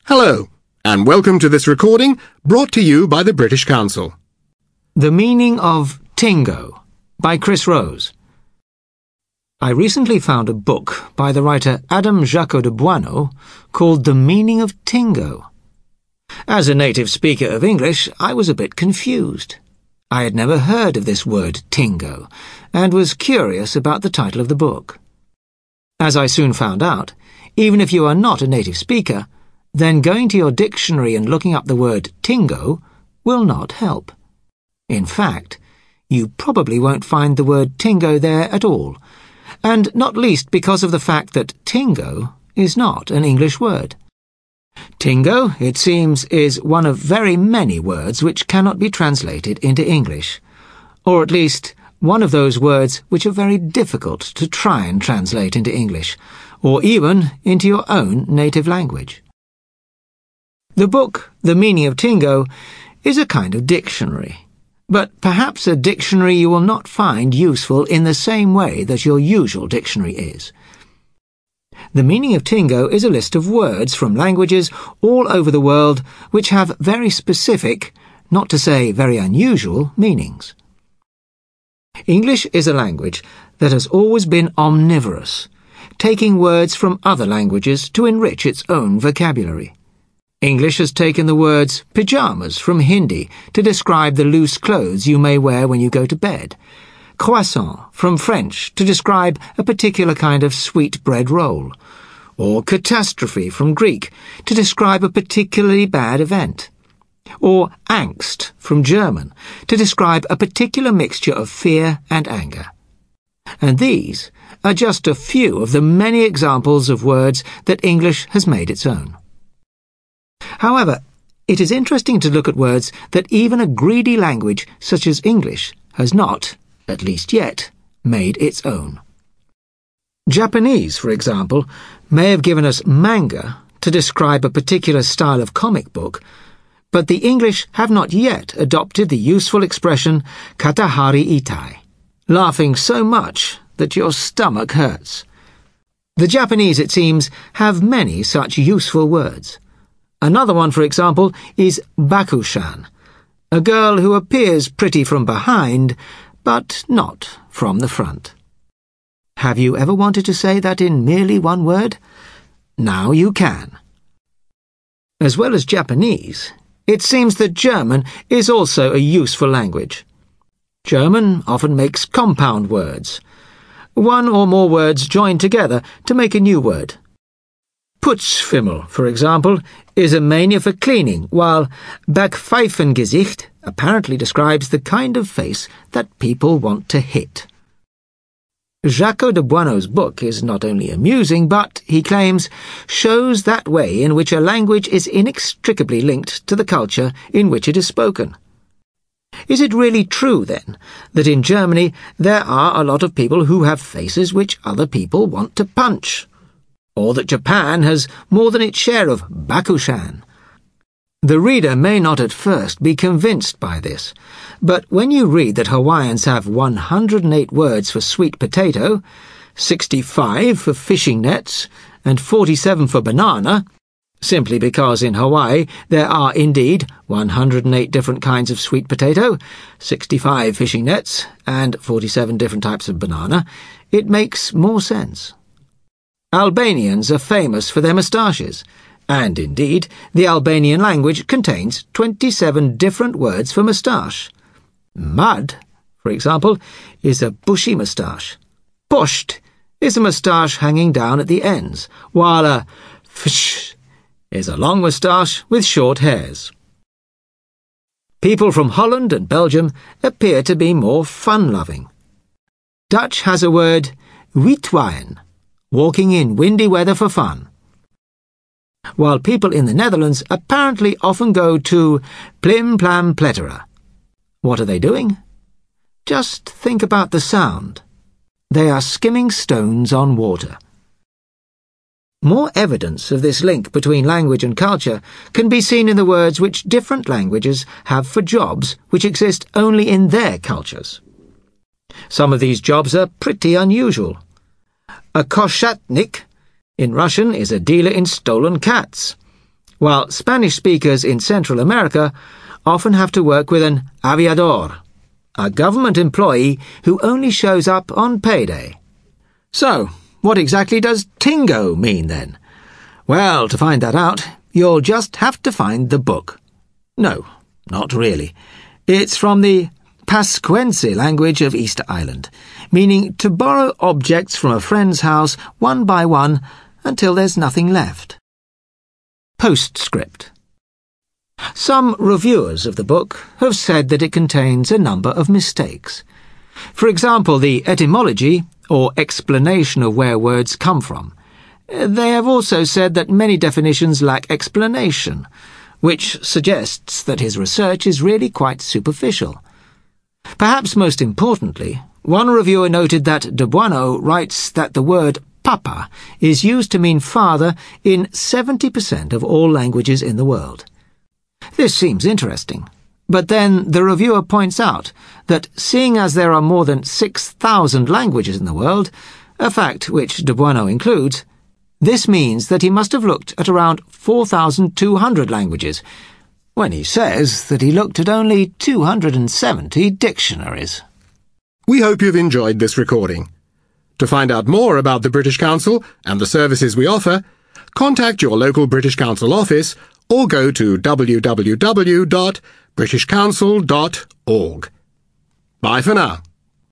Hello, and welcome to this recording brought to you by the British Council. The Meaning of Tingo by Chris Rose. I recently found a book by the writer Adam Jacot de Boinneau called The Meaning of Tingo. As a native speaker of English, I was a bit confused. I had never heard of this word Tingo, and was curious about the title of the book. As I soon found out, even if you are not a native speaker, then going to your dictionary and looking up the word Tingo will not help. In fact, you probably won't find the word Tingo there at all, and not least because of the fact that Tingo is not an English word. Tingo, it seems, is one of very many words which cannot be translated into English, or at least one of those words which are very difficult to try and translate into English, or even into your own native language. The book, The Meaning of Tingo, is a kind of dictionary, but perhaps a dictionary you will not find useful in the same way that your usual dictionary is. The Meaning of Tingo is a list of words from languages all over the world which have very specific, not to say very unusual, meanings. English is a language that has always been omnivorous, taking words from other languages to enrich its own vocabulary. English has taken the words pyjamas from Hindi to describe the loose clothes you may wear when you go to bed, croissant from French to describe a particular kind of sweet bread roll, or catastrophe from Greek to describe a particularly bad event, or angst from German to describe a particular mixture of fear and anger. And these are just a few of the many examples of words that English has made its own. However, it is interesting to look at words that even a greedy language such as English has not, at least yet, made its own. Japanese, for example, may have given us manga to describe a particular style of comic book, but the English have not yet adopted the useful expression katahari itai, laughing so much that your stomach hurts. The Japanese, it seems, have many such useful words. Another one, for example, is bakushan, a girl who appears pretty from behind, but not from the front. Have you ever wanted to say that in merely one word? Now you can. As well as Japanese, it seems that German is also a useful language. German often makes compound words, one or more words joined together to make a new word. Putzfimmel, for example, is a mania for cleaning, while Backpfeifengesicht apparently describes the kind of face that people want to hit. Jacot de Boinneau's book is not only amusing, but, he claims, shows that way in which a language is inextricably linked to the culture in which it is spoken. Is it really true, then, that in Germany there are a lot of people who have faces which other people want to punch? Or that Japan has more than its share of bakushan? The reader may not at first be convinced by this, but when you read that Hawaiians have 108 words for sweet potato, 65 for fishing nets, and 47 for banana, simply because in Hawaii there are indeed 108 different kinds of sweet potato, 65 fishing nets, and 47 different types of banana, it makes more sense. Albanians are famous for their moustaches, and indeed, the Albanian language contains 27 different words for moustache. Mud, for example, is a bushy moustache. Pusht is a moustache hanging down at the ends, while a fsh is a long moustache with short hairs. People from Holland and Belgium appear to be more fun-loving. Dutch has a word, witwaaien, walking in windy weather for fun, while people in the Netherlands apparently often go to plim plam plettera. What are they doing? Just think about the sound. They are skimming stones on water. More evidence of this link between language and culture can be seen in the words which different languages have for jobs which exist only in their cultures. Some of these jobs are pretty unusual. A koshatnik in Russian is a dealer in stolen cats. while Spanish speakers in Central America often have to work with an aviador, a government employee who only shows up on payday. So, what exactly does tingo mean then? Well, to find that out, you'll just have to find the book. No, not really. It's from the Pascuense language of Easter Island, meaning to borrow objects from a friend's house one by one until there's nothing left. Postscript. Some reviewers of the book have said that it contains a number of mistakes. For example, the etymology, or explanation of where words come from. They have also said that many definitions lack explanation, which suggests that his research is really quite superficial. Perhaps most importantly, one reviewer noted that De Buono writes that the word papa is used to mean father in 70% of all languages in the world. This seems interesting, but then the reviewer points out that seeing as there are more than 6,000 languages in the world, a fact which De Buono includes, this means that he must have looked at around 4,200 languages, when he says that he looked at only 270 dictionaries. We hope you've enjoyed this recording. To find out more about the British Council and the services we offer, contact your local British Council office or go to www.britishcouncil.org. Bye for now.